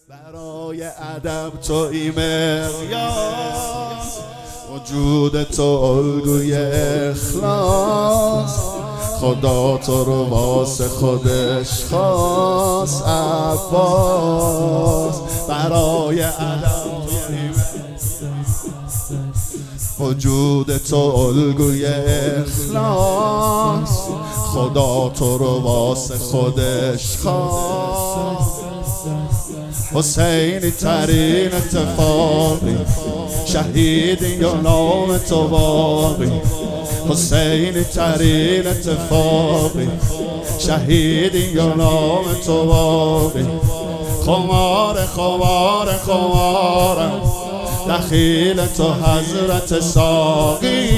برای ادب تویی مقیاس، وجود تو الگوی اخلاص. خدا تو رو واسه خودش خواست عباس. برای ادب تویی وجود تو الگوی اخلاص. خدا تو رو واسه خودش خواست. حسینی ترین اتفاقی، شهیدی یا نام تو باقی. حسینی ترین اتفاقی، شهیدی یا نام تو باقی. خمار خمار خمارم، دخیل تو حضرت ساقی.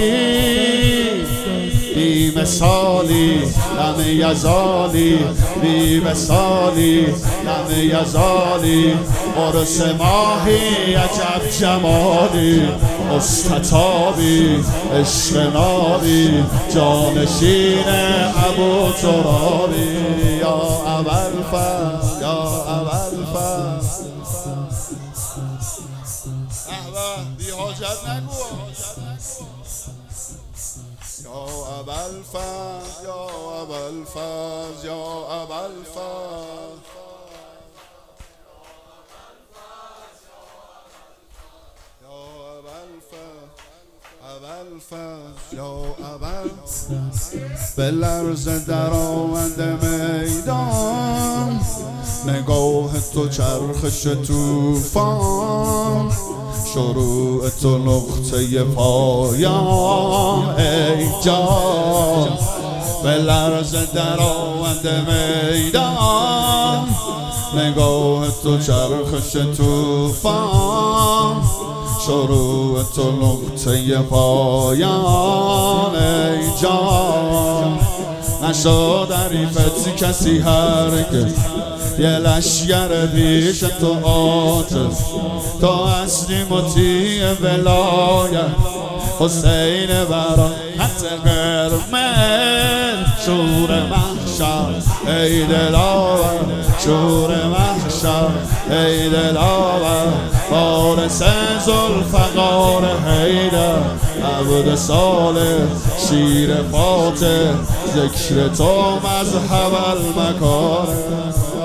بی مثالی لم یزالی، بی مثالی لم یزالی. قرص ماهی عجب جمالی، مستطابی عشق نابی. جانشین ابو ترابی، یا ابوالفضل یا ابوالفضل. بی حاجت نگو یا ابوالفضل یا ابوالفضل یا ابوالفضل. یا ابوالفضل به لرز در آمد میدان، نگاه تو چرخش توفان. شروع تو نقطه پایان ای جان. به لرز در آمد میدان، نگاه تو چرخش توفان. شروع تو نقطه پایان ای جان. نشد حریفت کسی هرگز، یه لشگر پیش تو عاطف. تو هستی مطیع ولایت، حسین برا خط قرمز. شور محشر ای دلاور، شور محشر ای دلاور. فارس ذوالفقار حیدر، عبد صالح شیر فاتح. ذکر تو مذهب المکارم.